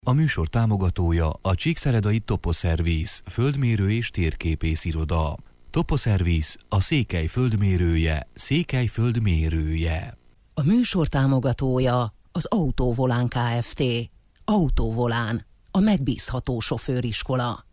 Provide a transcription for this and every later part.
A műsor támogatója a Csíkszeredai Toposzerviz, földmérő és térképész iroda. Toposzerviz, a Székely földmérője, Székely földmérője. A műsor támogatója az Autóvolán Kft. Autóvolán, a megbízható sofőriskola.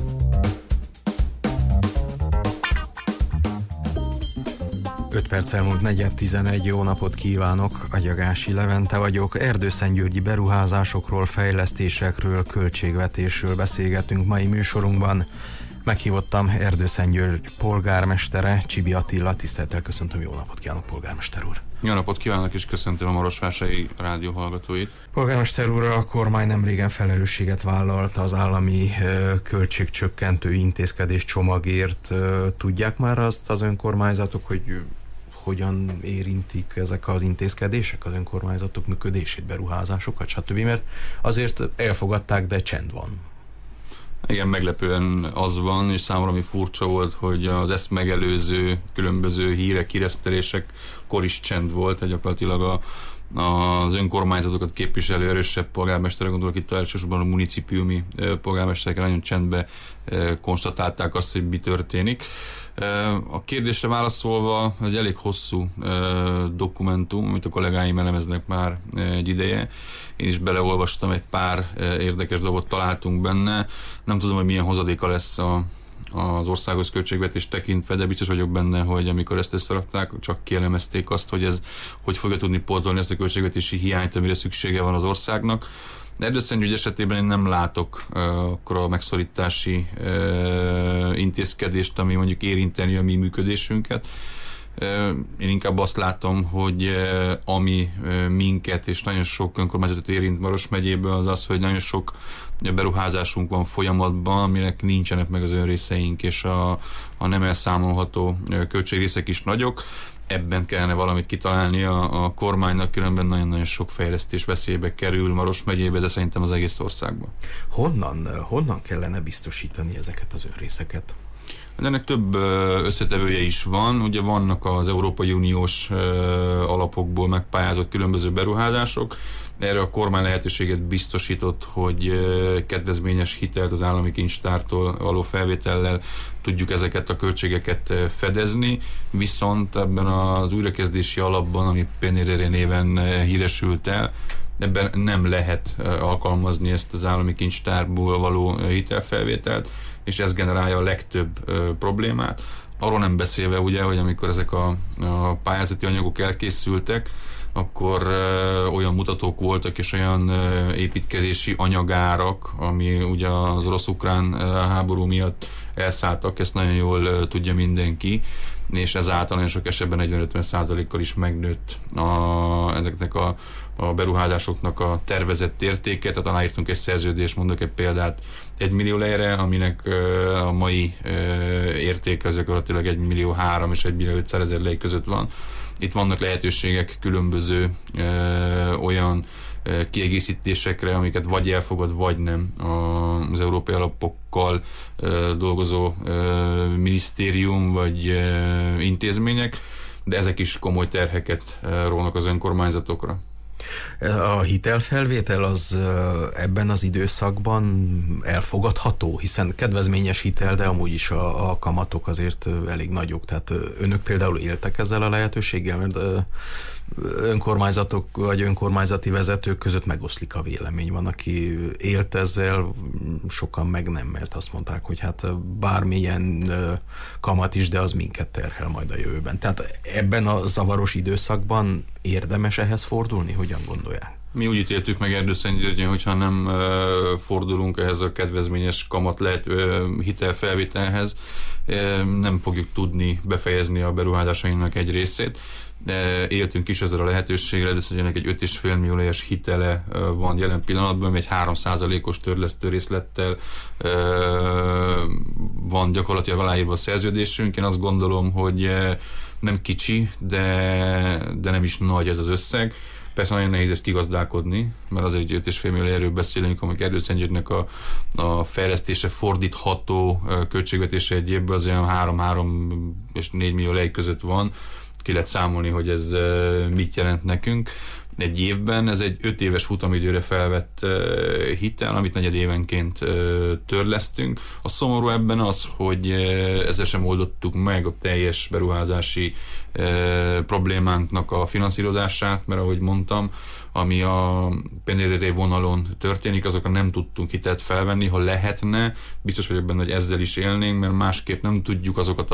Öt perc elmúlt 4:11, jó napot kívánok, Agyagási Levente vagyok. Erdőszentgyörgyi beruházásokról, fejlesztésekről, költségvetésről beszélgetünk mai műsorunkban. Meghívottam Erdőszentgyörgy polgármestere, Csibi Attila. Tisztelettel köszöntöm, jó napot kívánok, polgármester úr! Jó napot kívánok, és köszöntöm a marosvásárhelyi rádió hallgatóit. Polgármester úr, a kormány nemrégen felelősséget vállalt az állami költségcsökkentő intézkedés csomagért. Tudják már azt az önkormányzatok, hogy hogyan érintik ezek az intézkedések az önkormányzatok működését, beruházásokat, stb. Mert azért elfogadták, de csend van. Igen, meglepően az van, és számomra ami furcsa volt, hogy az ezt megelőző különböző hírek, híresztelésekkor is csend volt, gyakorlatilag az önkormányzatokat képviselő erősebb polgármesterek, gondolok itt elsősorban a municipiumi polgármesterek nagyon csendbe konstatálták azt, hogy mi történik. A kérdésre válaszolva, egy elég hosszú dokumentum, amit a kollégáim elemeznek már egy ideje. Én is beleolvastam, egy pár érdekes dolgot találtunk benne. Nem tudom, hogy milyen hozadéka lesz az országos költségvetés tekintve, de biztos vagyok benne, hogy amikor ezt összerakták, csak kielemezték azt, hogy ez hogy fogja tudni pótolni ezt a költségvetési hiányt, amire szüksége van az országnak. De Erdőszentgyörgy esetében én nem látok akkor a megszorítási intézkedést, ami mondjuk érinteni a mi működésünket. Én inkább azt látom, hogy ami minket és nagyon sok önkormányzatot érint Maros megyéből, az az, hogy nagyon sok beruházásunk van folyamatban, aminek nincsenek meg az önrészeink, és a nem elszámolható költségrészek is nagyok. Ebben kellene valamit kitalálni a kormánynak, különben nagyon-nagyon sok fejlesztés veszélybe kerül Maros megyébe, de szerintem az egész országban. Honnan kellene biztosítani ezeket az önrészeket? Ennek több összetevője is van. Ugye vannak az Európai Uniós alapokból megpályázott különböző beruházások. Erre a kormány lehetőséget biztosított, hogy kedvezményes hitelt az állami kincstártól való felvétellel tudjuk ezeket a költségeket fedezni, viszont ebben az újrakezdési alapban, ami PNRR néven híresült el, ebben nem lehet alkalmazni ezt az állami kincstárból való hitelfelvételt, és ez generálja a legtöbb problémát. Arról nem beszélve ugye, hogy amikor ezek a pályázati anyagok elkészültek, akkor olyan mutatók voltak és olyan építkezési anyagárak, ami ugye az orosz-ukrán háború miatt elszálltak, ezt nagyon jól tudja mindenki, és ezáltal nagyon sok esetben 40-50%-kal is megnőtt ezeknek a beruházásoknak a tervezett értéke. Tehát aláírtunk egy szerződést, mondok egy példát, 1 millió lejre, aminek a mai értéke az gyakorlatilag 1,3 millió és 1,5 millió lej között van. Itt vannak lehetőségek különböző olyan kiegészítésekre, amiket vagy elfogad, vagy nem az európai alapokkal dolgozó minisztérium vagy intézmények, de ezek is komoly terheket rónak az önkormányzatokra. A hitelfelvétel az ebben az időszakban elfogadható, hiszen kedvezményes hitel, de amúgy is a kamatok azért elég nagyok, tehát önök például éltek ezzel a lehetőséggel, mert önkormányzatok vagy önkormányzati vezetők között megoszlik a vélemény. Van, aki élt ezzel, sokan meg nem, mert azt mondták, hogy hát bármilyen kamat is, de az minket terhel majd a jövőben. Tehát ebben a zavaros időszakban érdemes ehhez fordulni? Hogyan gondolják? Mi úgy ítéltük meg Erdőszentgyörgyön, hogyha nem fordulunk ehhez a kedvezményes kamat hitelfelvételhez, nem fogjuk tudni befejezni a beruházásainknak egy részét. Éltünk is ezzel a lehetőséggel, Erdőszentgyörgynek egy 5,5 milliós hitele van jelen pillanatban, ami egy 3%-os törlesztő részlettel van gyakorlatilag aláírva a szerződésünk. Én azt gondolom, hogy nem kicsi, de nem is nagy ez az összeg. Persze nagyon nehéz ezt kigazdálkodni, mert azért egy 5,5 millió erről beszélünk, amikor Erdőszentgyörgynek a fejlesztése fordítható költségvetése egy évben az olyan 3 és 4 millió lej között van. Ki lehet számolni, hogy ez mit jelent nekünk. egy évben. Ez egy 5 éves futamidőre felvett hitel, amit negyedévenként törlesztünk. A szomorú ebben az, hogy ezzel sem oldottuk meg a teljes beruházási problémánknak a finanszírozását, mert ahogy mondtam, ami a PNRR vonalon történik, azokra nem tudtunk hitelt felvenni. Ha lehetne, biztos vagyok benne, hogy ezzel is élnénk, mert másképp nem tudjuk azokat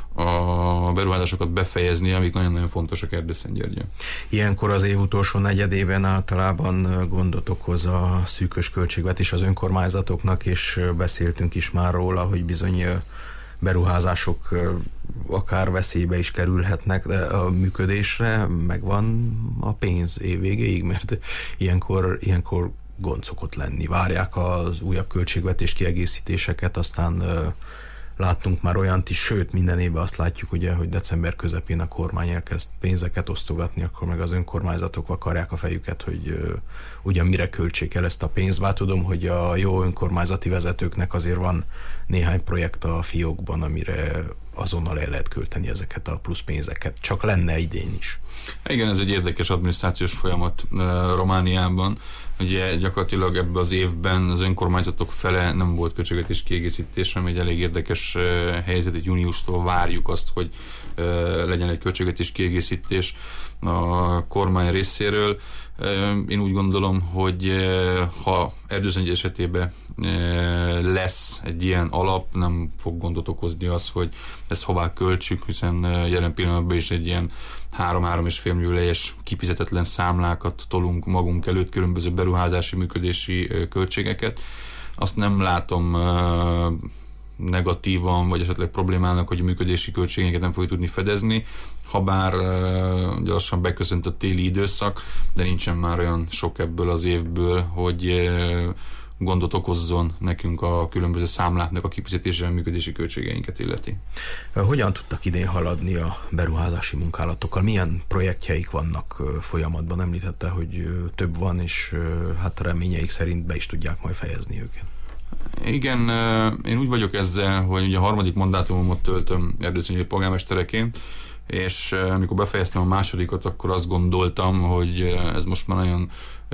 a beruházásokat befejezni, amik nagyon-nagyon fontosak Erdőszentgyörgyön. Ilyenkor az év utolsó negyedében általában gondot okoz a szűkös költségvetés az önkormányzatoknak, és beszéltünk is már róla, hogy bizony beruházások akár veszélybe is kerülhetnek, de a működésre megvan a pénz év végéig, mert ilyenkor gond szokott lenni. Várják az újabb költségvetés kiegészítéseket, aztán láttunk már olyant is, sőt minden évben azt látjuk, ugye, hogy december közepén a kormány elkezd pénzeket osztogatni, akkor meg az önkormányzatok vakarják a fejüket, hogy ugyan mire költsék el ezt a pénzt. Bár tudom, hogy a jó önkormányzati vezetőknek azért van néhány projekt a fiókban, amire azonnal el lehet költeni ezeket a plusz pénzeket. Csak lenne idén is. Igen, ez egy érdekes adminisztrációs folyamat Romániában. Ugye gyakorlatilag ebben az évben az önkormányzatok fele nem volt költségvetés kiegészítés, ami egy elég érdekes helyzet, hogy júniustól várjuk azt, hogy legyen egy költségvetés kiegészítés a kormány részéről. Én úgy gondolom, hogy ha Erdőszentgyörgy esetében lesz egy ilyen alap, nem fog gondot okozni az, hogy ezt hová költsük, hiszen jelen pillanatban is egy ilyen 3-3,5 millió lejes kifizetetlen számlákat tolunk magunk előtt, különböző beruházási, működési költségeket. Azt nem látom negatívan, vagy esetleg problémának, hogy a működési költségeket nem fogjuk tudni fedezni, habár lassan beköszönt a téli időszak, de nincsen már olyan sok ebből az évből, hogy gondot okozzon nekünk a különböző számláknak a kifizetésével működési költségeinket illeti. Hogyan tudtak idén haladni a beruházási munkálatokkal? Milyen projektjeik vannak folyamatban? Említette, hogy több van, és hát reményeik szerint be is tudják majd fejezni őket. Igen, én úgy vagyok ezzel, hogy ugye a harmadik mandátumomot töltöm Erdőszentgyörgyi polgármestereként, és amikor befejeztem a másodikat, akkor azt gondoltam, hogy ez most már nagyon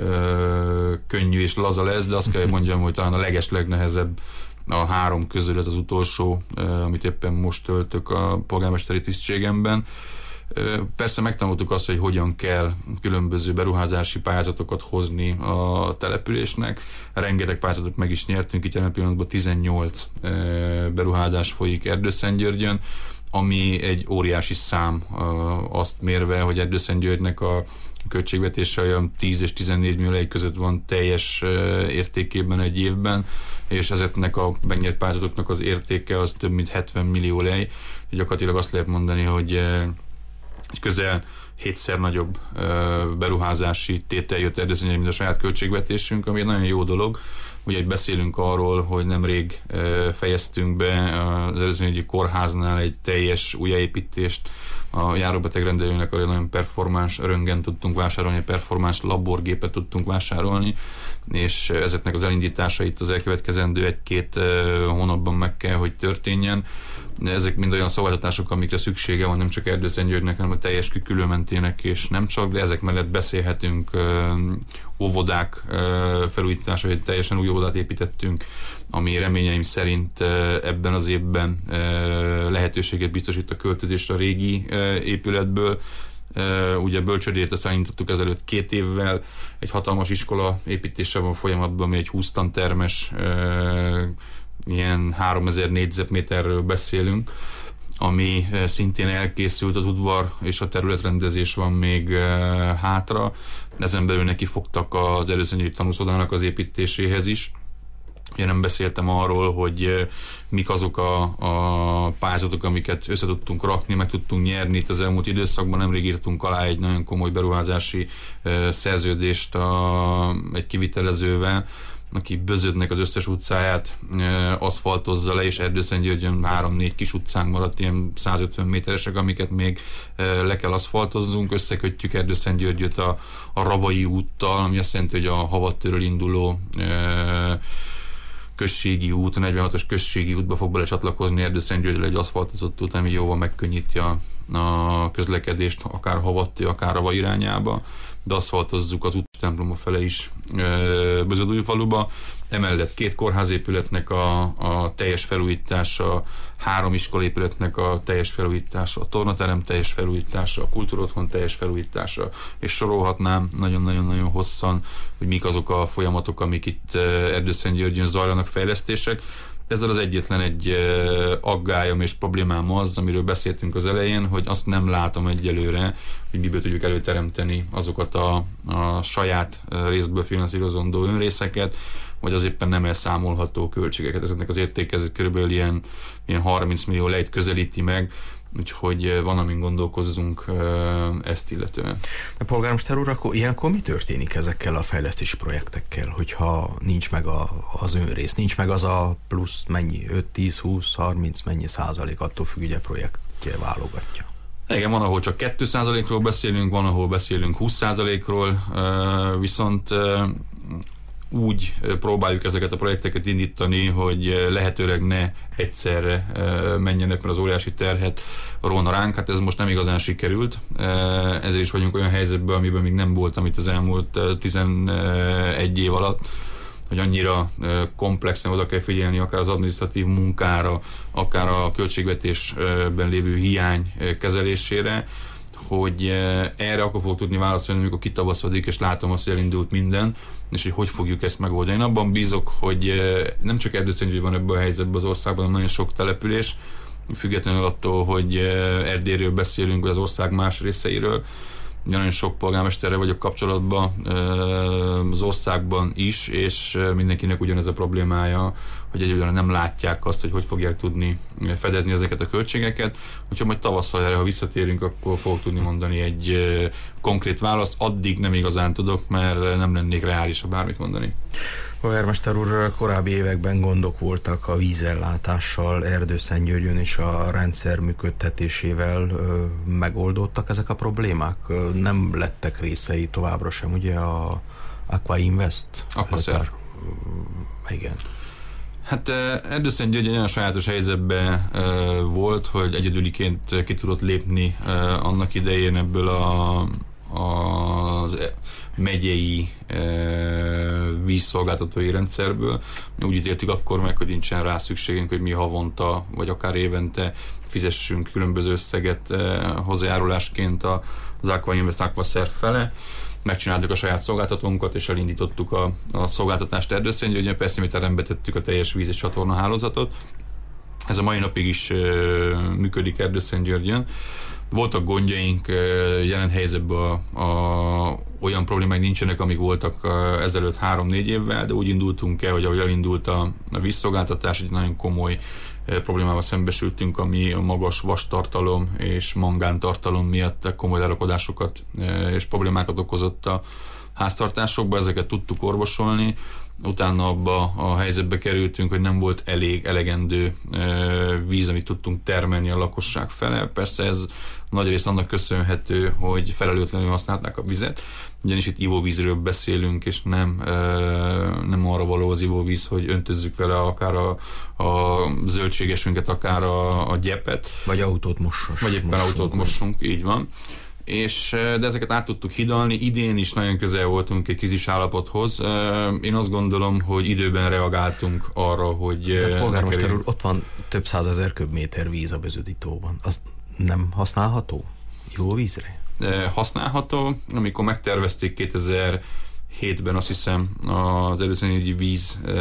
könnyű és laza lesz, de azt kell, hogy mondjam, hogy talán a legeslegnehezebb a 3 közül ez az utolsó, amit éppen most töltök a polgármesteri tisztségemben. Persze megtanultuk azt, hogy hogyan kell különböző beruházási pályázatokat hozni a településnek. Rengeteg pályázatot meg is nyertünk, itt jelen pillanatban 18 beruházás folyik Erdőszentgyörgyön, ami egy óriási szám azt mérve, hogy Erdőszentgyörgynek a költségvetése olyan 10 és 14 millió lej között van teljes értékében egy évben, és ezeknek a megnyert pályázatoknak az értéke az több mint 70 millió lej. Gyakorlatilag azt lehet mondani, hogy közel 7-szer nagyobb beruházási tétel jött Erdőszentgyörgyön, mint a saját költségvetésünk, ami egy nagyon jó dolog. Ugye beszélünk arról, hogy nemrég fejeztünk be az Erdőszentgyörgyi kórháznál egy teljes újjáépítést, a járóbetegrendelőnek egy nagyon performáns röntgen tudtunk vásárolni, egy performáns laborgépet tudtunk vásárolni, és ezeknek az elindításait az elkövetkezendő 1-2 hónapban meg kell, hogy történjen. Ezek mind olyan szolgáltatások, amikre szüksége van nem csak Erdőszentgyörgynek, hanem a teljes Kükülőmentének, és nem csak, de ezek mellett beszélhetünk óvodák felújítása, hogy teljesen új óvodát építettünk, ami reményeim szerint ebben az évben lehetőséget biztosít a költözésre a régi épületből. Ugye bölcsödét ezt elindítottuk ezelőtt 2 évvel, egy hatalmas iskola építése van folyamatban, ami egy 20 tantermes, ilyen 3000 négyzetméterről beszélünk, ami szintén elkészült, az udvar és a területrendezés van még hátra. Ezen belül neki fogtak az Erdőszentgyörgyi tanúszodának az építéséhez is. Én nem beszéltem arról, hogy mik azok a pályázatok, amiket össze tudtunk rakni, meg tudtunk nyerni itt az elmúlt időszakban. Nemrég írtunk alá egy nagyon komoly beruházási szerződést egy kivitelezővel, aki Bözödnek az összes utcáját aszfaltozza le, és Erdőszentgyörgyön 3-4 kis utcánk maradt, ilyen 150 méteresek, amiket még le kell aszfaltoznunk. Összekötjük Erdőszentgyörgyöt a Ravai úttal, ami azt jelenti, hogy a Havattőről induló községi út, a 46-os községi útba fog belecsatlakozni Erdőszentgyörgyről egy aszfaltozott út, ami jóval megkönnyíti a közlekedést, akár Havatti, akár Ava irányába, de aszfaltozzuk az úttemploma fele is Bözödújfaluba. Emellett 2 kórházépületnek a teljes felújítása, 3 iskolépületnek a teljes felújítása, a tornaterem teljes felújítása, a kultúrotthon teljes felújítása, és sorolhatnám nagyon-nagyon hosszan, hogy mik azok a folyamatok, amik itt Erdőszentgyörgyön zajlanak, fejlesztések. Ezzel az egyetlen egy aggályom és problémám az, amiről beszéltünk az elején, hogy azt nem látom egyelőre, hogy miből tudjuk előteremteni azokat a saját részből finanszírozandó önrészeket, vagy az éppen nem elszámolható költségeket. Ezeknek az értékezet körülbelül ilyen 30 millió lejt közelíti meg, úgyhogy van, amin gondolkozzunk ezt illetően. A polgármester úr, akkor ilyenkor mi történik ezekkel a fejlesztési projektekkel, hogyha nincs meg az önrész, nincs meg az a plusz mennyi, 5, 10, 20, 30, mennyi százalék, attól függ, ugye projektje válogatja. Igen, van, ahol csak 2%-ról beszélünk, van, ahol beszélünk 20%-ról, viszont úgy próbáljuk ezeket a projekteket indítani, hogy lehetőleg ne egyszerre menjenek, mert az óriási terhet róna ránk. Hát ez most nem igazán sikerült, ezért is vagyunk olyan helyzetben, amiben még nem voltam itt az elmúlt 11 év alatt, hogy annyira komplexen oda kell figyelni akár az adminisztratív munkára, akár a költségvetésben lévő hiány kezelésére, hogy erre akkor fogok tudni válaszolni, amikor kitavaszodik, és látom azt, hogy elindult minden, és hogy fogjuk ezt megoldani. Én abban bízok, hogy nem csak Erdőszentgyörgy van ebben a helyzetben az országban, hanem nagyon sok település, függetlenül attól, hogy Erdélyről beszélünk, vagy az ország más részeiről. Nagyon sok polgármesterrel vagyok kapcsolatban az országban is, és mindenkinek ugyanez a problémája, hogy egyébként nem látják azt, hogy fogják tudni fedezni ezeket a költségeket. Úgyhogy majd tavasszal erre, ha visszatérünk, akkor fogok tudni mondani egy konkrét választ. Addig nem igazán tudok, mert nem lennék reális, ha bármit mondani. Polgármester úr, korábbi években gondok voltak a vízellátással Erdőszentgyörgyön, és a rendszer működtetésével megoldódtak ezek a problémák? Nem lettek részei továbbra sem, ugye a Aqua Invest? Aquaserv. Igen. Hát Erdőszentgyörgy egy olyan sajátos helyzetben volt, hogy egyedüliként ki tudott lépni annak idején ebből az megyei vízszolgáltatói rendszerből. Úgy ítéltük akkor meg, hogy nincsen rá szükségünk, hogy mi havonta, vagy akár évente fizessünk különböző összeget hozzájárulásként az Aqua Invest Aquaserv fele. Megcsináltuk a saját szolgáltatónkat, és elindítottuk a szolgáltatást Erdőszentgyörgyön. Persze mi terembe tettük a teljes víz és csatornahálózatot. Ez a mai napig is működik Erdőszentgyörgyön. Voltak gondjaink jelen helyzetben, olyan problémák nincsenek, amik voltak ezelőtt 3-4 évvel, de úgy indultunk el, hogy ahogy elindult a vízszolgáltatás, egy nagyon komoly problémával szembesültünk, ami a magas vastartalom és mangántartalom miatt komoly lerakodásokat és problémákat okozott a háztartásokba, ezeket tudtuk orvosolni. Utána abba a helyzetbe kerültünk, hogy nem volt elegendő víz, amit tudtunk termelni a lakosság fele. Persze ez nagyrészt annak köszönhető, hogy felelőtlenül használták a vizet, ugyanis itt ivóvízről beszélünk, és nem arra való az ivóvíz, hogy öntözzük vele akár a zöldségesünket, akár a gyepet. Vagy autót mossunk. Vagy éppen autót mossunk, így van. De ezeket át tudtuk hidalni. Idén is nagyon közel voltunk egy krízis állapothoz. Én azt gondolom, hogy időben reagáltunk arra, hogy... Tehát polgármester úr, ott van több 100 000 köbméter víz a Bözödi tóban. Az nem használható ivóvízre? Használható. Amikor megtervezték 2007-ben, azt hiszem, az Erdőszentgyörgyi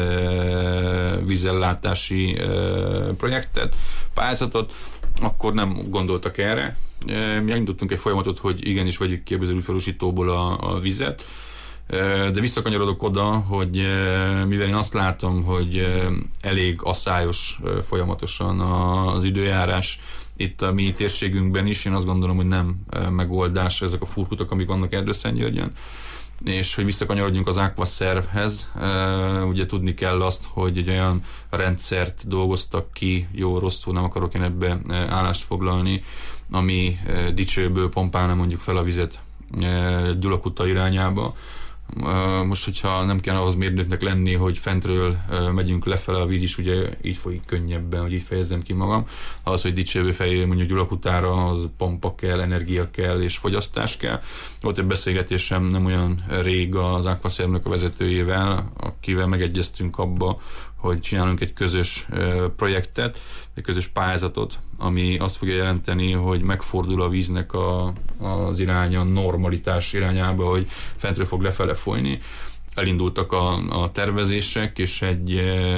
vízellátási projektet, pályázatot, akkor nem gondoltak erre. Mi elindítottunk egy folyamatot, hogy igenis vegyük ki a Bözödi tóból a vizet, de visszakanyarodok oda, hogy mivel én azt látom, hogy elég asszályos folyamatosan az időjárás itt a mi térségünkben is, én azt gondolom, hogy nem megoldás ezek a furkutak, amik vannak Erdőszentgyörgyön, és hogy visszakanyarodjunk az Aquaservhez, ugye tudni kell azt, hogy egy olyan rendszert dolgoztak ki, jó-rosszul, nem akarok én ebbe állást foglalni, ami Dicsőből pompálna mondjuk fel a vizet Gyulakuta irányába, Most, hogyha nem kell ahhoz mérnöknek lenni, hogy fentről megyünk lefele, a víz is ugye így folyik könnyebben, hogy így fejezzem ki magam. Az, hogy dicsérő fejjel mondjuk Gyulakutára, az pompa kell, energia kell és fogyasztás kell. Volt egy beszélgetésem nem olyan rég az Aquaservnek a vezetőjével, akivel megegyeztünk abba, hogy csinálunk egy közös projektet, egy közös pályázatot, ami azt fogja jelenteni, hogy megfordul a víznek az iránya, normalitás irányába, hogy fentről fog lefele folyni. Elindultak a tervezések, és egy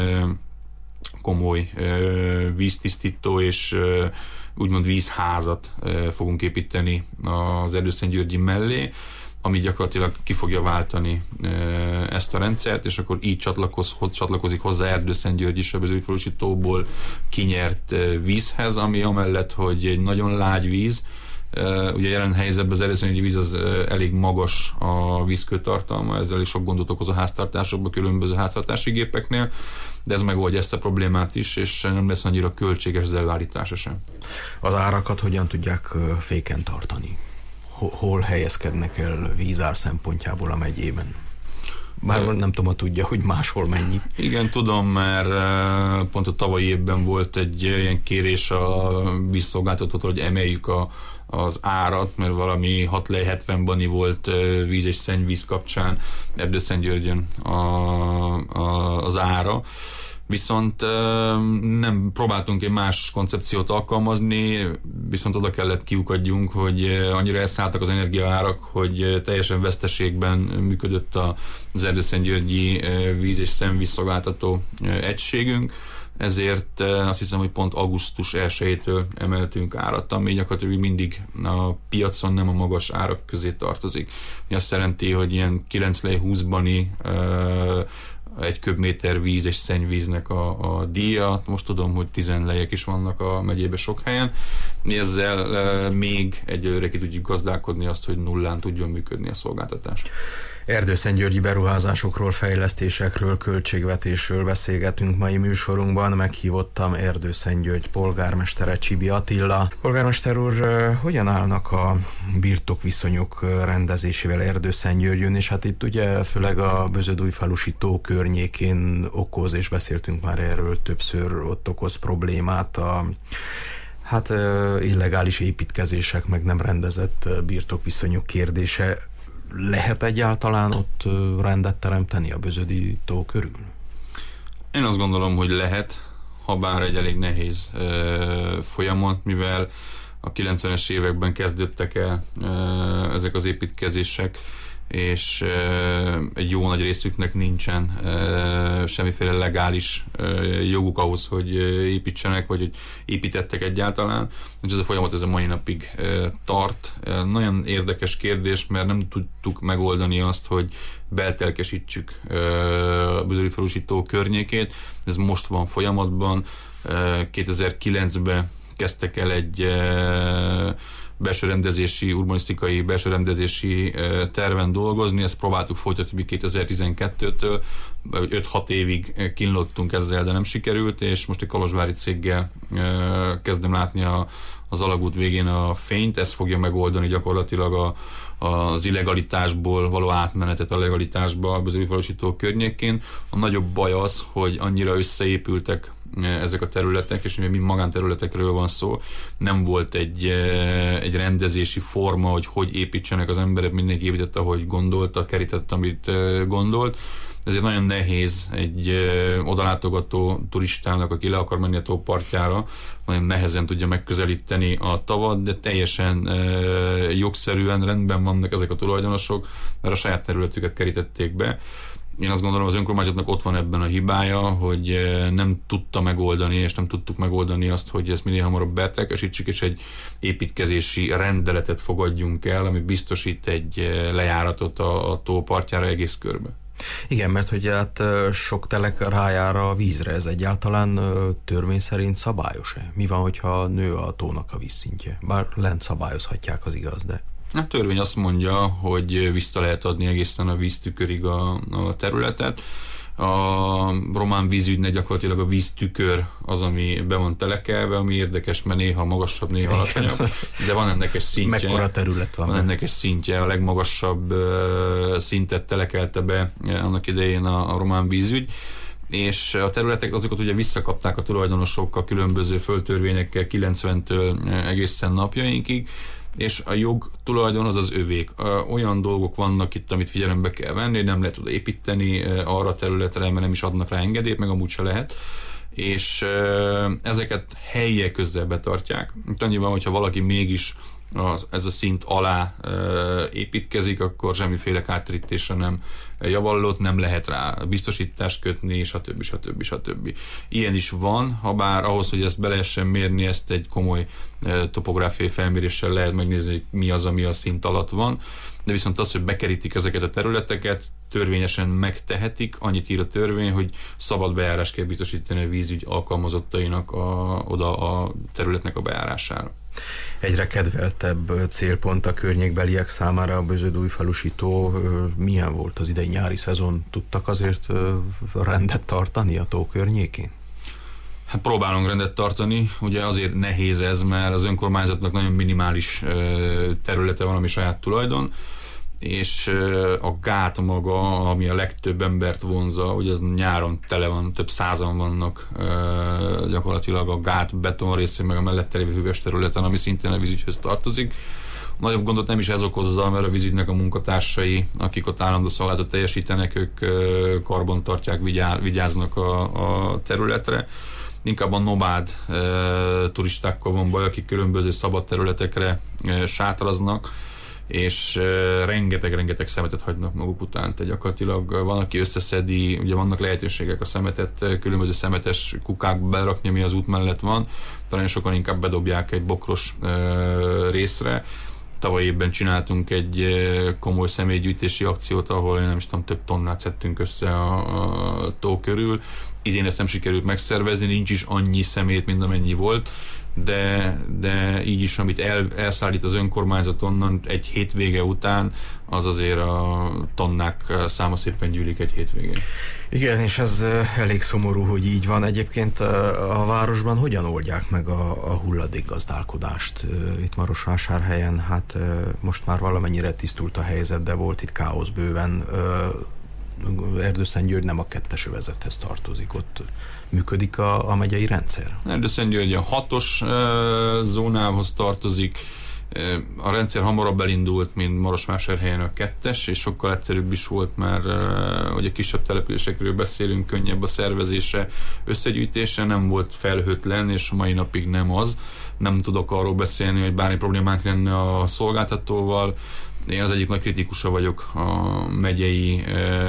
komoly víztisztító és úgymond vízházat fogunk építeni az Erdőszentgyörgyi mellé, ami gyakorlatilag ki fogja váltani ezt a rendszert, és akkor így csatlakozik hozzá Erdőszentgyörgy is a Bezőfalusi tóból kinyert vízhez, ami amellett, hogy egy nagyon lágy víz, ugye jelen helyzetben az Erdőszentgyörgyi víz az elég magas a vízkőtartalma, ezzel is sok gondot okoz a háztartásokban, különböző háztartási gépeknél, de ez megoldja ezt a problémát is, és nem lesz annyira költséges az előállítása sem. Az árakat hogyan tudják féken tartani? Hol helyezkednek el vízár szempontjából a megyében? Bár nem tudom, tudja, hogy máshol mennyi. Igen, tudom, mert pont a tavalyi évben volt egy ilyen kérés a vízszolgáltatótól, hogy emeljük az árat, mert valami 6 lej 70 bani volt víz és szennyvíz kapcsán Erdőszentgyörgyön az ára. Viszont nem próbáltunk egy más koncepciót alkalmazni, viszont oda kellett kiukadjunk, hogy annyira elszálltak az energiaárak, hogy teljesen veszteségben működött az Erdőszentgyörgyi víz- és szennyvíz szolgáltató egységünk, ezért azt hiszem, hogy pont augusztus 1-től emeltünk árat, ami gyakorlatilag mindig a piacon nem a magas árak közé tartozik. Mi azt jelenti, hogy ilyen 9 lej 20 bani egy köbméter víz és szennyvíznek a díja. Most tudom, hogy 10 lejek is vannak a megyében sok helyen. Ezzel még egyelőre ki tudjuk gazdálkodni azt, hogy nullán tudjon működni a szolgáltatás. Erdőszentgyörgyi beruházásokról, fejlesztésekről, költségvetésről beszélgetünk mai műsorunkban. Meghívottam Erdőszentgyörgy polgármestere, Csibi Attila. Polgármester úr, hogyan állnak a birtokviszonyok rendezésével Erdőszentgyörgyön, és hát itt ugye főleg a Bözödújfalusi tó környékén okoz, és beszéltünk már erről többször, ott okoz problémát illegális építkezések, meg nem rendezett birtokviszonyok kérdése. Lehet egyáltalán ott rendet teremteni a Bözödi tó körül? Én azt gondolom, hogy lehet, habár egy elég nehéz folyamat, mivel a 90-es években kezdődtek el ezek az építkezések, és egy jó nagy részüknek nincsen semmiféle legális joguk ahhoz, hogy építsenek, vagy hogy építettek egyáltalán. És ez a folyamat ez a mai napig tart. Nagyon érdekes kérdés, mert nem tudtuk megoldani azt, hogy beltelkesítsük a Bözödújfalusi tó környékét. Ez most van folyamatban. 2009-ben kezdtek el egy urbanisztikai belsőrendezési terven dolgozni, ezt próbáltuk folytatni 2012-től, 5-6 évig kínlottunk ezzel, de nem sikerült, és most egy kolozsvári céggel kezdem látni az alagút végén a fényt, ez fogja megoldani gyakorlatilag az illegalitásból való átmenetet a legalitásba a Bözödújfalusi tó környékén. A nagyobb baj az, hogy annyira összeépültek ezek a területek, és mind magánterületekről van szó, nem volt egy rendezési forma, hogy építsenek az emberek, mindenki épített, ahogy gondolta, kerített, amit gondolt. Ezért nagyon nehéz egy odalátogató turistának, aki le akar menni a tó partjára, nagyon nehezen tudja megközelíteni a tavat, de teljesen jogszerűen rendben vannak ezek a tulajdonosok, mert a saját területüket kerítették be. Én azt gondolom, az önkormányzatnak ott van ebben a hibája, hogy nem tudta megoldani, és nem tudtuk megoldani azt, hogy ezt minél hamarabb beltelkesítsük, és egy építkezési rendeletet fogadjunk el, ami biztosít egy lejáratot a tó partjára egész körbe. Igen, mert hogy hát sok telek rájára a vízre, ez egyáltalán törvény szerint szabályos-e? Mi van, hogyha nő a tónak a vízszintje? Bár lent szabályozhatják, az igaz, de... A törvény azt mondja, hogy vissza lehet adni egészen a víztükörig a területet. A román vízügynek gyakorlatilag a víztükör az, ami be van telekelve, ami érdekes, mert néha magasabb, néha alacsonyabb, de van ennek egy szintje. Mekkora terület van? Van ennek egy szintje, a legmagasabb szintet telekelte be annak idején a román vízügy, és a területek azokat ugye visszakapták a tulajdonosok a különböző földtörvényekkel 90-től egészen napjainkig, és a jogtulajdon az övék. Olyan dolgok vannak itt, amit figyelembe kell venni, nem lehet oda építeni arra a területre, mert nem is adnak rá engedélyt, meg amúgy se lehet, és ezeket helyiek közel betartják. Annyiban, hogyha valaki mégis ez a szint alá építkezik, akkor semmiféle kártérítésre nem javallott, nem lehet rá biztosítást kötni, stb. Ilyen is van, ha bár ahhoz, hogy ezt be lehessen mérni, ezt egy komoly topográfiai felméréssel lehet megnézni, hogy mi az, ami a szint alatt van, de viszont az, hogy bekerítik ezeket a területeket, törvényesen megtehetik, annyit ír a törvény, hogy szabad bejárást kell biztosítani a vízügy alkalmazottainak oda a területnek a bejárására. Egyre kedveltebb célpont a környékbeliek számára a Bözöd-Újfalusi tó. Milyen volt az idei nyári szezon? Tudtak azért rendet tartani a tó környékén? Hát próbálunk rendet tartani, ugye azért nehéz ez, mert az önkormányzatnak nagyon minimális területe van, ami saját tulajdon, és a gát maga, ami a legtöbb embert vonza, ugye az nyáron tele van, több százan vannak gyakorlatilag a gát beton részén, meg a mellette lévő hűvös területen, ami szintén a vízügyhöz tartozik. A nagyobb gondot nem is ez okozza, mert a vízügynek a munkatársai, akik ott állandó szolgálatot teljesítenek, ők karban tartják, vigyáznak a területre. Inkább a nomád turistákkal van baj, akik különböző szabad területekre sátraznak, és rengeteg szemetet hagynak maguk után. Tehát gyakorlatilag van, aki összeszedi, ugye vannak lehetőségek a szemetet, különböző szemetes kukákba berakni, ami az út mellett van, talán sokan inkább bedobják egy bokros részre. Tavaly évben csináltunk egy komoly személygyűjtési akciót, ahol nem is tudom, több tonnát szedtünk össze a tó körül. Idén ezt nem sikerült megszervezni, nincs is annyi szemét, mint amennyi volt, de így is, amit elszállít az önkormányzat onnan egy hétvége után, az azért a tonnák száma szépen gyűlik egy hétvégén. Igen, és ez elég szomorú, hogy így van. Egyébként a városban hogyan oldják meg a hulladékgazdálkodást? Itt Marosvásárhelyen, hát most már valamennyire tisztult a helyzet, de volt itt káosz bőven. Erdőszentgyörgy nem a 2-es övezethez tartozik, ott működik a megyei rendszer? Erdőszentgyörgy a 6-os zónához tartozik, a rendszer hamarabb elindult, mint Marosvásárhelyen a 2-es, és sokkal egyszerűbb is volt, mert ugye kisebb településekről beszélünk, könnyebb a szervezése, összegyűjtése, nem volt felhőtlen, és a mai napig nem az. Nem tudok arról beszélni, hogy bármi problémánk lenne a szolgáltatóval. Én az egyik nagy kritikusa vagyok a megyei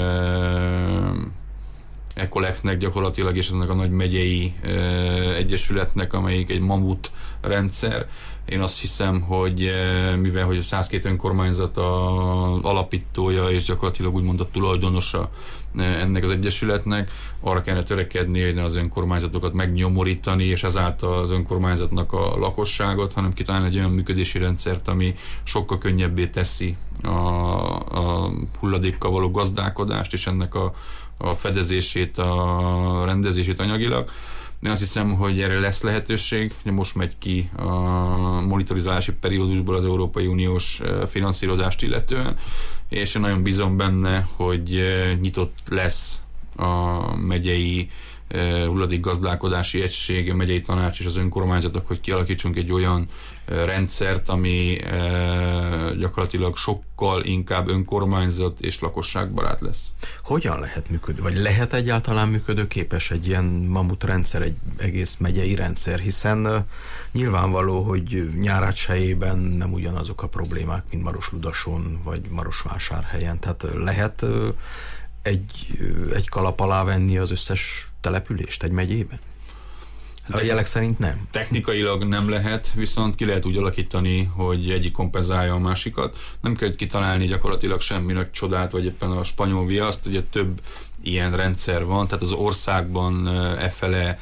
Ecolectnek gyakorlatilag, és ennek a nagy megyei egyesületnek, amelyik egy mamut rendszer. Én azt hiszem, hogy mivel hogy a 102 önkormányzat a alapítója és gyakorlatilag úgymond a tulajdonosa ennek az egyesületnek, arra kellene törekedni, hogy ne az önkormányzatokat megnyomorítani, és ezáltal az önkormányzatnak a lakosságot, hanem kitalálni egy olyan működési rendszert, ami sokkal könnyebbé teszi a hulladékkal való gazdálkodást, és ennek a fedezését, a rendezését anyagilag. Én azt hiszem, hogy erre lesz lehetőség. Most megy ki a monitorizálási periódusból az Európai Uniós finanszírozást illetően, és én nagyon bízom benne, hogy nyitott lesz a megyei hulladékgazdálkodási egység, a megyei tanács és az önkormányzatok, hogy kialakítsunk egy olyan rendszert, ami gyakorlatilag sokkal inkább önkormányzat és lakosságbarát lesz. Hogyan lehet működő, vagy lehet egyáltalán működőképes egy ilyen mamutrendszer, egy egész megyei rendszer, hiszen nyilvánvaló, hogy Nyárádselyében nem ugyanazok a problémák, mint Marosludason vagy Marosvásárhelyen, tehát lehet egy kalap alá venni az összes települést egy megyében? A jelek szerint nem. Technikailag nem lehet, viszont ki lehet úgy alakítani, hogy egyik kompenzálja a másikat. Nem kell kitalálni gyakorlatilag semmi nagy csodát, vagy éppen a spanyol viaszt, ugye több ilyen rendszer van, tehát az országban effele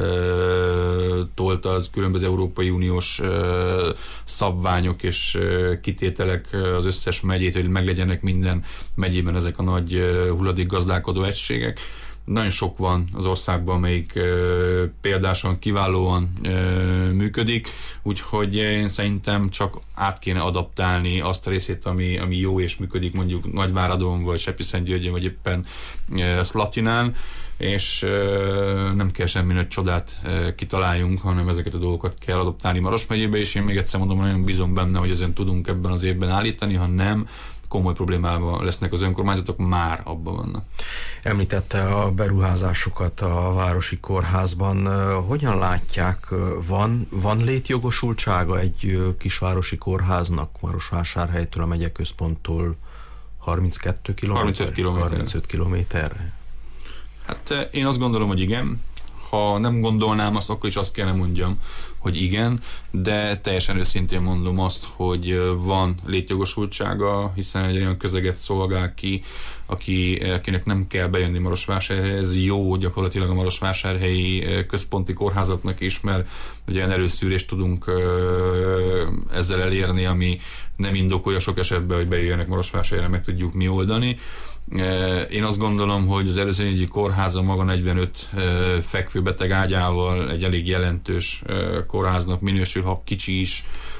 tolta az különböző Európai Uniós szabványok és kitételek az összes megyét, hogy meglegyenek minden megyében ezek a nagy hulladékgazdálkodó egységek. Nagyon sok van az országban, amelyik példáson kiválóan működik, úgyhogy én szerintem csak át kéne adaptálni azt a részét, ami jó és működik mondjuk Nagyváradon, vagy Sepsiszentgyörgyön, vagy éppen Szlatinán, és nem kell semmi nagy csodát kitaláljunk, hanem ezeket a dolgokat kell adoptálni Maros megyébe, és én még egyszer mondom, nagyon bízom benne, hogy ezen tudunk ebben az évben állítani, ha nem, komoly problémában lesznek az önkormányzatok, már abban vannak. Említette a beruházásokat a városi kórházban. Hogyan látják, van létjogosultsága egy kisvárosi kórháznak Marosvásárhelytől, a megyeközponttól 32 kilométer? 35 kilométerre. Hát én azt gondolom, hogy igen. Ha nem gondolnám azt, akkor is azt kellene mondjam, hogy igen, de teljesen őszintén mondom azt, hogy van létjogosultsága, hiszen egy olyan közeget szolgál ki, akinek nem kell bejönni Marosvásárhelyre. Ez jó gyakorlatilag a marosvásárhelyi központi kórházaknak is, mert ugye olyan előszűrést tudunk ezzel elérni, ami nem indokolja sok esetben, hogy bejöjjenek Marosvásárhelyre, meg tudjuk mi oldani. Én azt gondolom, hogy az Erdőszenyegyi kórháza maga 45 fekvőbeteg ágyával egy elég jelentős kórháznak minősül, ha kicsi is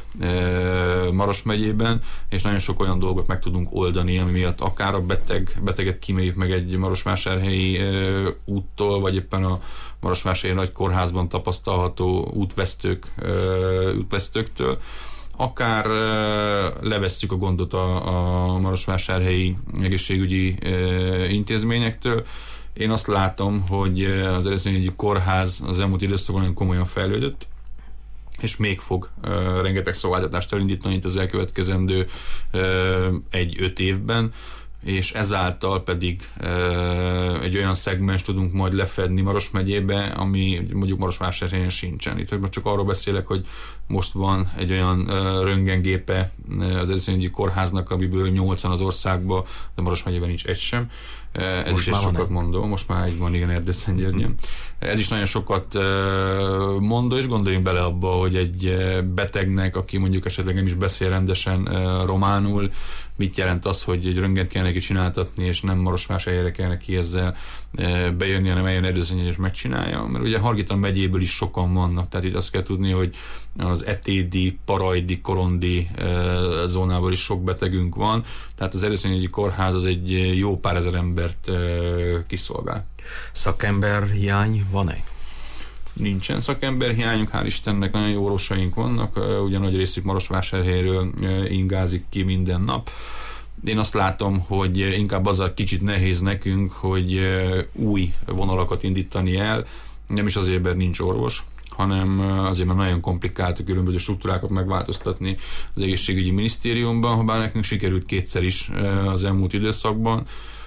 Maros megyében, és nagyon sok olyan dolgot meg tudunk oldani, ami miatt akár a beteget kíméljük meg egy marosvásárhelyi úttól, vagy éppen a marosvásárhelyi nagy kórházban tapasztalható útvesztőktől, akár levesszük a gondot a marosvásárhelyi egészségügyi intézményektől. Én azt látom, hogy az Erdőszenyegyi kórház az elmúlt időszakban nagyon komolyan fejlődött, és még fog rengeteg szolgáltatást elindítani itt az elkövetkezendő 1-5 évben, és ezáltal pedig egy olyan szegmens tudunk majd lefedni Maros megyébe, ami mondjuk Marosvásárhelyen sincsen. Itt csak arról beszélek, hogy most van egy olyan röntgengépe az Erdőszenyegyi kórháznak, amiből 80 az országban, de Maros megyében nincs egy sem. Ez most is egy sokat mondó, most már egy van, igen, Erdőszenygyörgyön. Ez is nagyon sokat mondó, és gondoljunk bele abba, hogy egy betegnek, aki mondjuk esetleg nem is beszél rendesen románul, mit jelent az, hogy egy röntgent kell neki csináltatni, és nem Marosvásárhelyre kell neki ezzel bejönni, hanem eljön Erdőszenyegyre és megcsinálja. Mert ugye Hargitta megyéből is sokan vannak, tehát itt azt kell tudni, hogy az etédi, parajdi, korondi zónából is sok betegünk van, tehát az Erdőszenyegyi kórház az egy jó pár ezer embert kiszolgál. Szakemberhiány van-e? Nincsen szakemberhiányunk, hál' Istennek nagyon jó orvosaink vannak, ugye nagy részük Marosvásárhelyről ingázik ki minden nap. Én azt látom, hogy inkább az a kicsit nehéz nekünk, hogy új vonalakat indítani el, nem is azért, mert nincs orvos, hanem azért, mert nagyon komplikált a különböző struktúrákat megváltoztatni az egészségügyi minisztériumban, habár nekünk sikerült kétszer is az elmúlt időszakban,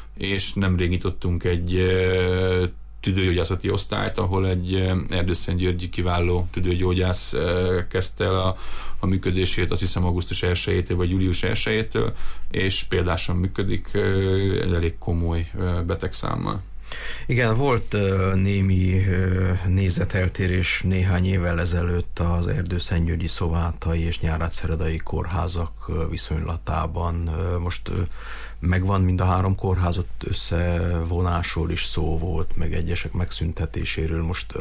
és nemrég nyitottunk egy tüdőgyógyászati osztályt, ahol egy erdőszentgyörgyi kiváló tüdőgyógyász kezdte el a működését, azt hiszem augusztus 1-től vagy július 1-től, és példásan működik egy elég komoly betegszámmal. Igen, volt némi nézeteltérés néhány évvel ezelőtt az erdőszentgyörgyi, szovátai és nyárádszeredai kórházak viszonylatában. Most megvan mind a három kórházat összevonásról is szó volt, meg egyesek megszüntetéséről. Most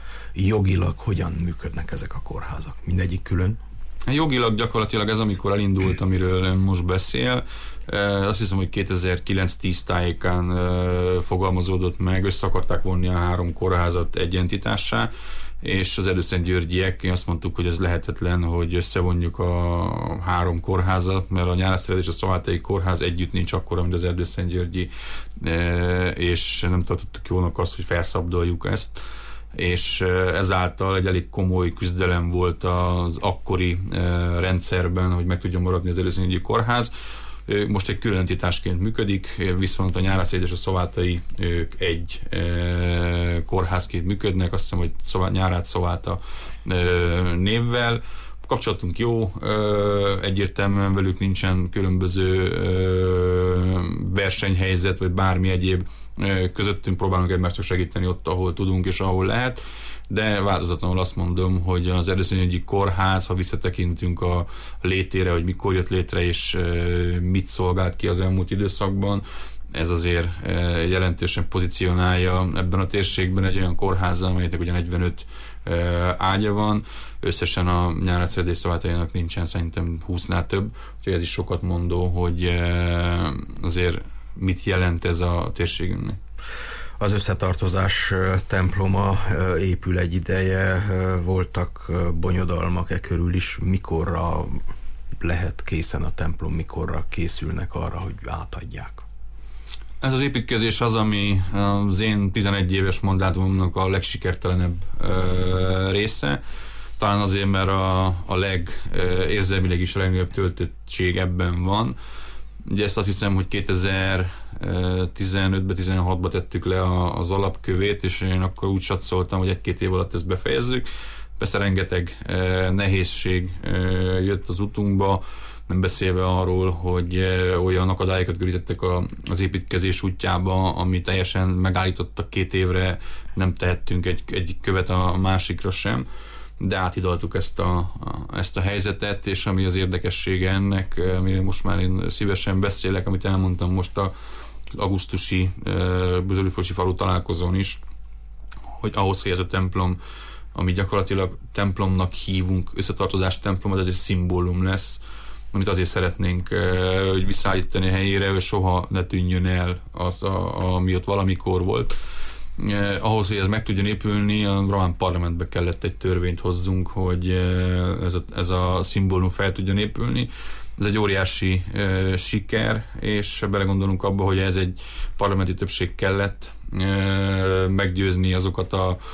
jogilag hogyan működnek ezek a kórházak? Mindegyik külön? Jogilag gyakorlatilag ez, amikor elindult, amiről ön most beszél, azt hiszem, hogy 2009-10 tájékán fogalmazódott meg, össze akarták vonni a három kórházat egy entitássá, és az erdőszentgyörgyiek azt mondtuk, hogy ez lehetetlen, hogy összevonjuk a három kórházat, mert a nyárádszered és a szovátai kórház együtt nincs akkora, mint az erdőszentgyörgyi, és nem tartottuk jónak azt, hogy felszabdaljuk ezt, és ezáltal egy elég komoly küzdelem volt az akkori rendszerben, hogy meg tudjon maradni az erdőszentgyörgyi kórház. Most egy külön entitásként működik, viszont a nyárádszered és a szovátai ők egy kórházként működnek, azt hiszem, hogy Nyárád-Szováta névvel. Kapcsolatunk jó, egyértelműen velük nincsen különböző versenyhelyzet, vagy bármi egyéb közöttünk, próbálunk egymást segíteni ott, ahol tudunk és ahol lehet, de változatlanul azt mondom, hogy az Erdőszentgyörgyi kórház, ha visszatekintünk a létére, hogy mikor jött létre és mit szolgált ki az elmúlt időszakban, ez azért jelentősen pozícionálja ebben a térségben egy olyan kórházzal, amelynek ugye 45 ágya van, összesen a nyári szolgáltatójának nincsen szerintem 20-nál több, úgyhogy ez is sokat mondó, hogy azért mit jelent ez a térségünknek. Az összetartozás temploma épül egy ideje, voltak bonyodalmak körül is. Mikorra lehet készen a templom, mikorra készülnek arra, hogy átadják? Ez az építkezés az, ami az én 11 éves mandátumomnak a legsikertelenebb része. Talán azért, mert a érzelmileg is a legnagyobb töltöttség ebben van. Ugye ezt azt hiszem, hogy 2015-ben, 16-ban tettük le az alapkövét, és én akkor úgy satszoltam, hogy 1-2 év alatt ezt befejezzük. Persze rengeteg nehézség jött az utunkba, nem beszélve arról, hogy olyan akadályokat görítettek az építkezés útjába, ami teljesen megállítottak 2 évre, nem tehettünk egyik követ a másikra sem, de áthidaltuk ezt a helyzetet, és ami az érdekessége ennek, amiről most már én szívesen beszélek, amit elmondtam most az augusztusi Bözöllőfalusi falu találkozón is, hogy ahhoz, hogy ez a templom, ami gyakorlatilag templomnak hívunk, összetartozás templom, ez egy szimbólum lesz, amit azért szeretnénk hogy visszaállítani a helyére, hogy soha ne tűnjön el az, ami ott valamikor volt. Ahhoz, hogy ez meg tudjon épülni, a román parlamentbe kellett egy törvényt hozzunk, hogy ez a szimbólum fel tudjon épülni. Ez egy óriási siker, és belegondolunk abba, hogy ez egy parlamenti többség kellett, meggyőzni azokat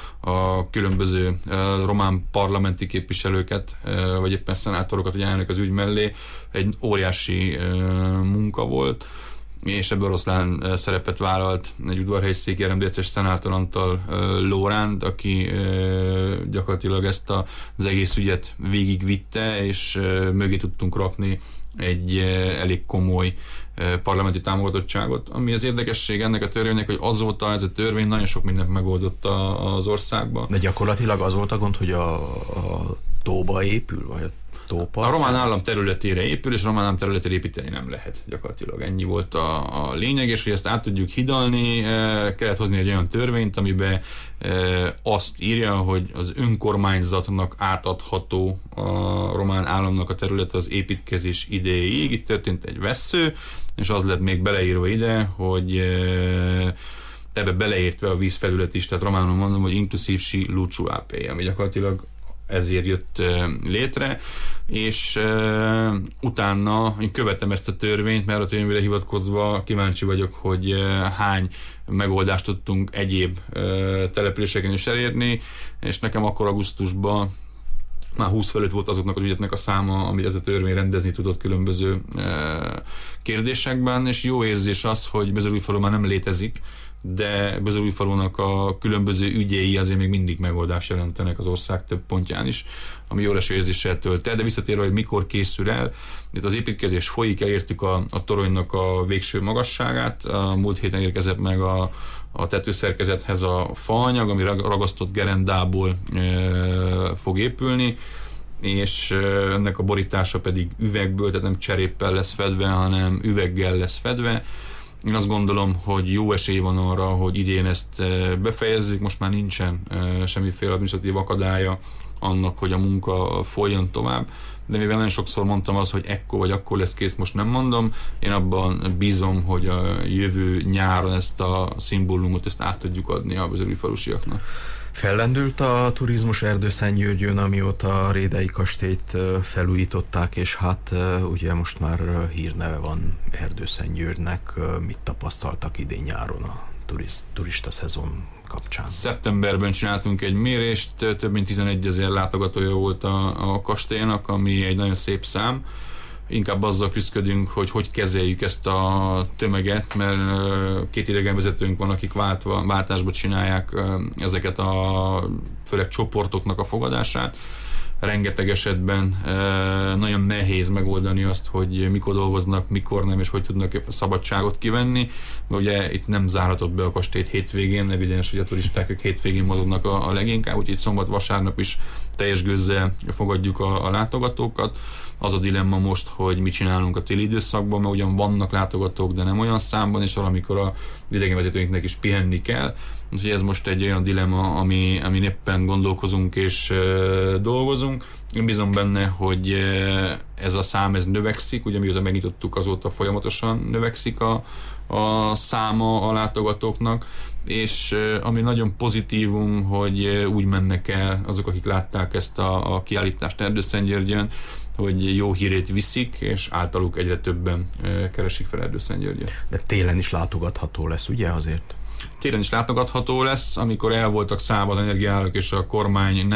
a különböző román parlamenti képviselőket, vagy éppen szenátorokat, hogy álljanak az ügy mellé. Egy óriási munka volt, és ebben oroszlán szerepet vállalt egy udvarhelyiszéki RMDSZ-es szenátor Antal Lóránd, aki gyakorlatilag ezt az egész ügyet végigvitte, és mögé tudtunk rakni egy elég komoly parlamenti támogatottságot. Ami az érdekesség ennek a törvénynek, hogy azóta ez a törvény nagyon sok mindent megoldott az országban. De gyakorlatilag az volt a gond, hogy a tóba épül, vagy a román állam területére épül, és a román állam területére építeni nem lehet gyakorlatilag. Ennyi volt a lényeg, és hogy ezt át tudjuk hidalni, kellett hozni egy olyan törvényt, amiben azt írja, hogy az önkormányzatnak átadható a román államnak a terület az építkezés idejéig. Itt történt egy vessző, és az lett még beleírva ide, hogy ebbe beleértve a vízfelület is, tehát románul mondom, hogy inclusive și luciu apei, ami gyakorlatilag ezért jött létre, és utána én követem ezt a törvényt, mert a törvényre hivatkozva kíváncsi vagyok, hogy hány megoldást tudtunk egyéb településeken is elérni, és nekem akkor augusztusban már 20 fölött volt azoknak az ügyeknek a száma, amit ez a törvény rendezni tudott különböző kérdésekben, és jó érzés az, hogy Bözöllőfalu már nem létezik, de Bözöllőfalunak a különböző ügyei azért még mindig megoldást jelentenek az ország több pontján is, ami jó érzéssel tölt el, de visszatérve, hogy mikor készül el, itt az építkezés folyik, elértük a toronynak a végső magasságát, a múlt héten érkezett meg a tetőszerkezethez a faanyag, ami ragasztott gerendából fog épülni, és ennek a borítása pedig üvegből, tehát nem cseréppel lesz fedve, hanem üveggel lesz fedve. Én azt gondolom, hogy jó esély van arra, hogy idén ezt befejezzük, most már nincsen semmiféle adminisztratív akadálya annak, hogy a munka folyjon tovább, de mivel nagyon sokszor mondtam azt, hogy ekkor vagy akkor lesz kész, most nem mondom, én abban bízom, hogy a jövő nyáron ezt a szimbólumot ezt át tudjuk adni a bözöllőfalusiaknak. Fellendült a turizmus Erdőszentgyörgyön, amióta a Rédei kastélyt felújították, és hát ugye most már hírneve van Erdőszentgyörgynek. Mit tapasztaltak idén nyáron a turista szezon kapcsán? Szeptemberben csináltunk egy mérést, több mint 11 000 látogatója volt a kastélynak, ami egy nagyon szép szám. Inkább azzal küzdködünk, hogy kezeljük ezt a tömeget, mert 2 idegenvezetőnk van, akik váltásba csinálják ezeket a főleg csoportoknak a fogadását. rengeteg esetben nagyon nehéz megoldani azt, hogy mikor dolgoznak, mikor nem, és hogy tudnak a szabadságot kivenni. Ugye itt nem zárhatott be a kastélyt hétvégén, evidens, hogy a turisták ők hétvégén mozognak a leginkább, úgyhogy szombat-vasárnap is teljes gőzzel fogadjuk a látogatókat. Az a dilemma most, hogy mit csinálunk a téli időszakban, mert ugyan vannak látogatók, de nem olyan számban, és valamikor a idegenvezetőinknek is pihenni kell. Úgyhogy ez most egy olyan dilemma, ami éppen gondolkozunk és dolgozunk. Én bízom benne, hogy ez a szám ez növekszik, ugye mióta megnyitottuk, azóta folyamatosan növekszik a száma a látogatóknak, és ami nagyon pozitívum, hogy úgy mennek el azok, akik látták ezt a kiállítást Erdőszentgyörgyön, hogy jó hírét viszik, és általuk egyre többen keresik fel Erdőszentgyörgyöt. De télen is látogatható lesz, ugye azért? Télen is látogatható lesz, amikor el voltak szállva az energiaárak, és a kormány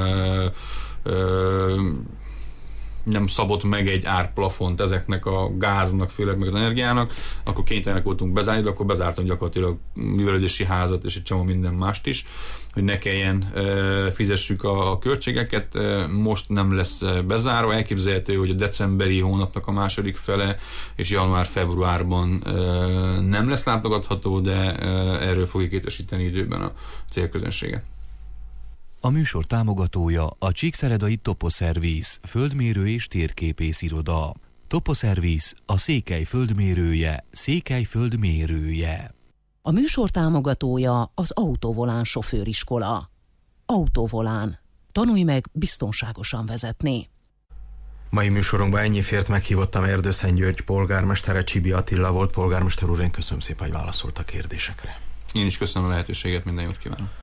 nem szabott meg egy árplafont ezeknek a gáznak, főleg meg az energiának, akkor kénytelenek voltunk bezárni, de akkor bezártunk gyakorlatilag művelődési házat és egy csomó minden mást is, hogy ne kelljen fizessük a költségeket. Most nem lesz bezárva, elképzelhető, hogy a decemberi hónapnak a második fele és január-februárban nem lesz látogatható, de erről fogjuk értesíteni időben a célközönséget. A műsor támogatója a Csíkszeredai Toposzerviz, földmérő és térképész iroda. Toposzerviz, a Székely földmérője, Székely földmérője. A műsor támogatója az Autovolán sofőriskola. Autovolán. Tanulj meg biztonságosan vezetni. Mai műsorunkban ennyi fért, meghívottam Erdőszentgyörgy polgármestere, Csibi Attila volt. Polgármester úr, én köszönöm szépen, hogy válaszolt a kérdésekre. Én is köszönöm a lehetőséget, minden jót kívánok.